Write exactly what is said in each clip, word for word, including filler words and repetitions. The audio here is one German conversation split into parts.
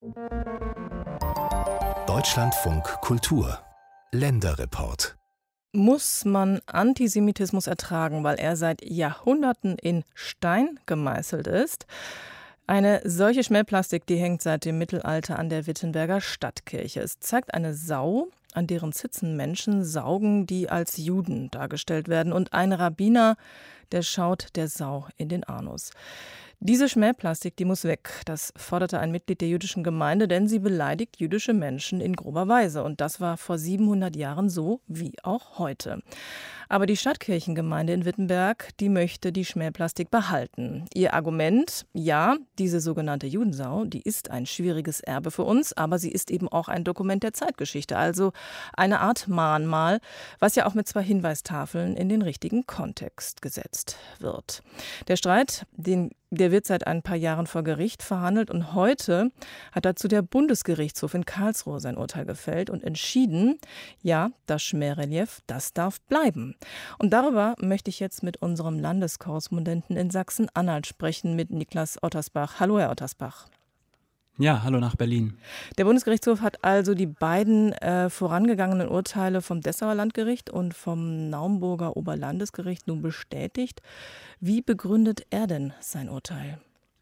Deutschlandfunk Kultur Länderreport. Muss man Antisemitismus ertragen, weil er seit Jahrhunderten in Stein gemeißelt ist? Eine solche Schmelplastik, die hängt seit dem Mittelalter an der Wittenberger Stadtkirche. Es zeigt eine Sau, an deren Zitzen Menschen saugen, die als Juden dargestellt werden. Und ein Rabbiner, der schaut der Sau in den Anus. Diese Schmelplastik, die muss weg. Das forderte ein Mitglied der jüdischen Gemeinde, denn sie beleidigt jüdische Menschen in grober Weise. Und das war vor siebenhundert Jahren so wie auch heute. Aber die Stadtkirchengemeinde in Wittenberg, die möchte die Schmelplastik behalten. Ihr Argument, ja, diese sogenannte Judensau, die ist ein schwieriges Erbe für uns, aber sie ist eben auch ein Dokument der Zeitgeschichte, also eine Art Mahnmal, was ja auch mit zwei Hinweistafeln in den richtigen Kontext gesetzt wird. Der Streit, den Der wird seit ein paar Jahren vor Gericht verhandelt und heute hat dazu der Bundesgerichtshof in Karlsruhe sein Urteil gefällt und entschieden, ja, das Schmährelief, das darf bleiben. Und darüber möchte ich jetzt mit unserem Landeskorrespondenten in Sachsen-Anhalt sprechen, mit Niklas Ottersbach. Hallo, Herr Ottersbach. Ja, hallo nach Berlin. Der Bundesgerichtshof hat also die beiden äh, vorangegangenen Urteile vom Dessauer Landgericht und vom Naumburger Oberlandesgericht nun bestätigt. Wie begründet er denn sein Urteil?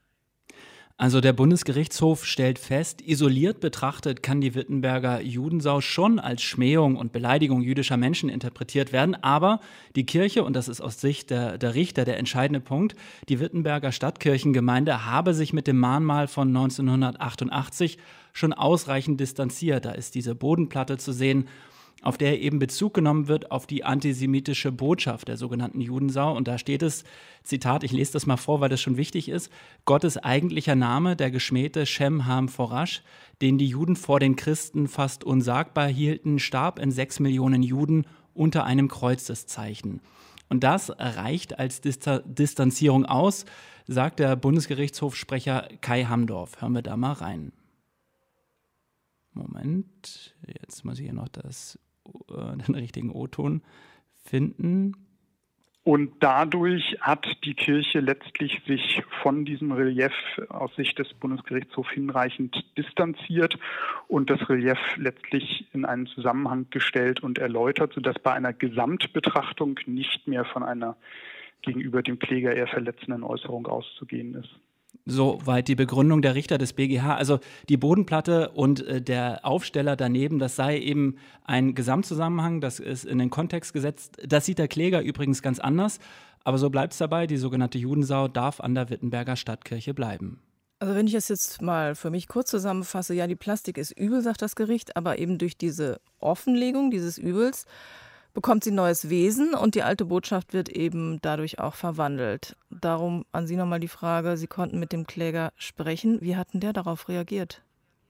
Also der Bundesgerichtshof stellt fest, isoliert betrachtet kann die Wittenberger Judensau schon als Schmähung und Beleidigung jüdischer Menschen interpretiert werden, aber die Kirche, und das ist aus Sicht der, der Richter der entscheidende Punkt, die Wittenberger Stadtkirchengemeinde habe sich mit dem Mahnmal von neunzehnhundertachtundachtzig schon ausreichend distanziert. Da ist diese Bodenplatte zu sehen, auf der eben Bezug genommen wird auf die antisemitische Botschaft der sogenannten Judensau. Und da steht es, Zitat, ich lese das mal vor, weil das schon wichtig ist, Gottes eigentlicher Name, der geschmähte Shem Ham Forash, den die Juden vor den Christen fast unsagbar hielten, starb in sechs Millionen Juden unter einem Kreuzeszeichen. Und das reicht als Dista- Distanzierung aus, sagt der Bundesgerichtshofsprecher Kai Hamdorf. Hören wir da mal rein. Moment, jetzt muss ich hier noch das den richtigen O-Ton finden. Und dadurch hat die Kirche letztlich sich von diesem Relief aus Sicht des Bundesgerichtshofs hinreichend distanziert und das Relief letztlich in einen Zusammenhang gestellt und erläutert, sodass bei einer Gesamtbetrachtung nicht mehr von einer gegenüber dem Kläger eher verletzenden Äußerung auszugehen ist. Soweit die Begründung der Richter des B G H. Also die Bodenplatte und äh, der Aufsteller daneben, das sei eben ein Gesamtzusammenhang, das ist in den Kontext gesetzt. Das sieht der Kläger übrigens ganz anders. Aber so bleibt es dabei, die sogenannte Judensau darf an der Wittenberger Stadtkirche bleiben. Also wenn ich es jetzt mal für mich kurz zusammenfasse, ja, die Plastik ist übel, sagt das Gericht, aber eben durch diese Offenlegung dieses Übels bekommt sie neues Wesen und die alte Botschaft wird eben dadurch auch verwandelt. Darum an Sie nochmal die Frage, Sie konnten mit dem Kläger sprechen. Wie hat denn der darauf reagiert?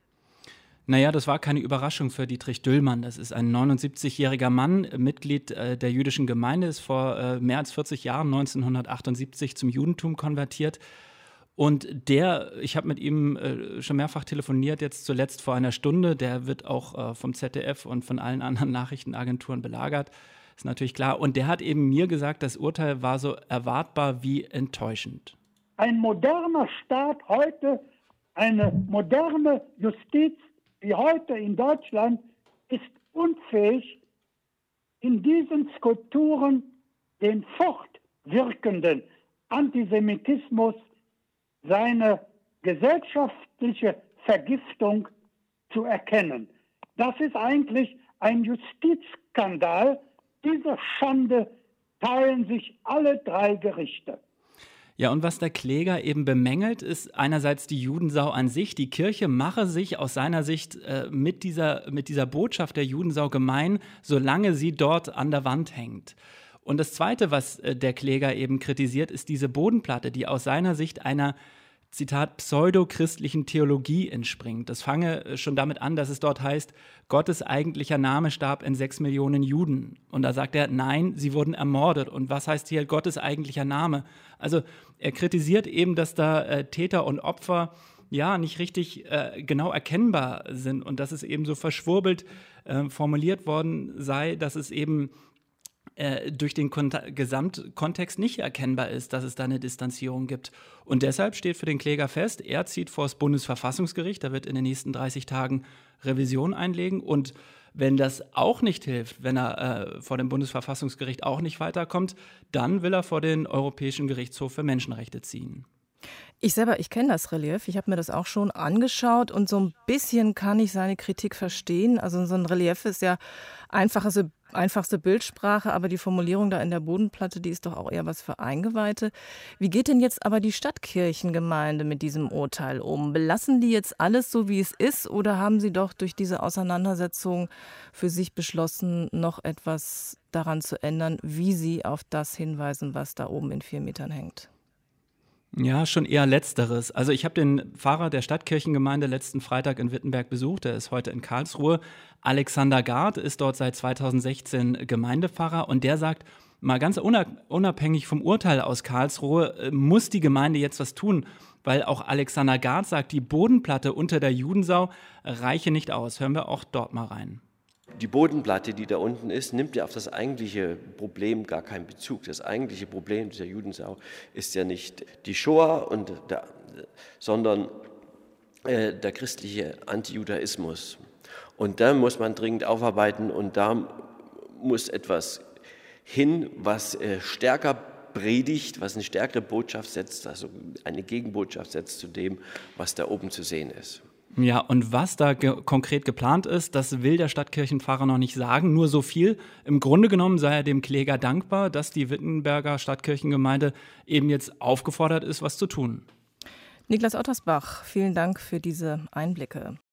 Naja, das war keine Überraschung für Dietrich Düllmann. Das ist ein neunundsiebzigjähriger Mann, Mitglied äh, der jüdischen Gemeinde, ist vor äh, mehr als vierzig Jahren, neunzehnhundertachtundsiebzig, zum Judentum konvertiert. Und der, ich habe mit ihm äh, schon mehrfach telefoniert, jetzt zuletzt vor einer Stunde, der wird auch äh, vom Z D F und von allen anderen Nachrichtenagenturen belagert, ist natürlich klar. Und der hat eben mir gesagt, das Urteil war so erwartbar wie enttäuschend. Ein moderner Staat heute, eine moderne Justiz wie heute in Deutschland ist unfähig, in diesen Skulpturen den fortwirkenden Antisemitismus, seine gesellschaftliche Vergiftung zu erkennen. Das ist eigentlich ein Justizskandal. Diese Schande teilen sich alle drei Gerichte. Ja, und was der Kläger eben bemängelt, ist einerseits die Judensau an sich. Die Kirche mache sich aus seiner Sicht äh, mit dieser, mit dieser Botschaft der Judensau gemein, solange sie dort an der Wand hängt. Und das Zweite, was äh, der Kläger eben kritisiert, ist diese Bodenplatte, die aus seiner Sicht einer, Zitat, pseudochristlichen Theologie entspringt. Das fange äh, schon damit an, dass es dort heißt, Gottes eigentlicher Name starb in sechs Millionen Juden. Und da sagt er, nein, sie wurden ermordet. Und was heißt hier Gottes eigentlicher Name? Also er kritisiert eben, dass da äh, Täter und Opfer ja nicht richtig äh, genau erkennbar sind und dass es eben so verschwurbelt äh, formuliert worden sei, dass es eben äh, durch den Kont- Gesamtkontext nicht erkennbar ist, dass es da eine Distanzierung gibt. Und deshalb steht für den Kläger fest, er zieht vor das Bundesverfassungsgericht, da wird in den nächsten dreißig Tagen Revision einlegen. Und wenn das auch nicht hilft, wenn er äh, vor dem Bundesverfassungsgericht auch nicht weiterkommt, dann will er vor den Europäischen Gerichtshof für Menschenrechte ziehen. Ich selber, ich kenne das Relief, ich habe mir das auch schon angeschaut und so ein bisschen kann ich seine Kritik verstehen. Also so ein Relief ist ja einfachste, einfachste Bildsprache, aber die Formulierung da in der Bodenplatte, die ist doch auch eher was für Eingeweihte. Wie geht denn jetzt aber die Stadtkirchengemeinde mit diesem Urteil um? Belassen die jetzt alles so, wie es ist, oder haben sie doch durch diese Auseinandersetzung für sich beschlossen, noch etwas daran zu ändern, wie sie auf das hinweisen, was da oben in vier Metern hängt? Ja, schon eher Letzteres. Also ich habe den Pfarrer der Stadtkirchengemeinde letzten Freitag in Wittenberg besucht. Er ist heute in Karlsruhe. Alexander Gard ist dort seit zweitausendsechzehn Gemeindepfarrer und der sagt, mal ganz unabhängig vom Urteil aus Karlsruhe, muss die Gemeinde jetzt was tun, weil auch Alexander Gard sagt, die Bodenplatte unter der Judensau reiche nicht aus. Hören wir auch dort mal rein. Die Bodenplatte, die da unten ist, nimmt ja auf das eigentliche Problem gar keinen Bezug. Das eigentliche Problem dieser Judensau ist ja nicht die Shoah, und der, sondern äh, der christliche Antijudaismus. Und da muss man dringend aufarbeiten und da muss etwas hin, was äh, stärker predigt, was eine stärkere Botschaft setzt, also eine Gegenbotschaft setzt zu dem, was da oben zu sehen ist. Ja, und was da ge- konkret geplant ist, das will der Stadtkirchenpfarrer noch nicht sagen. Nur so viel. Im Grunde genommen sei er dem Kläger dankbar, dass die Wittenberger Stadtkirchengemeinde eben jetzt aufgefordert ist, was zu tun. Niklas Ottersbach, vielen Dank für diese Einblicke.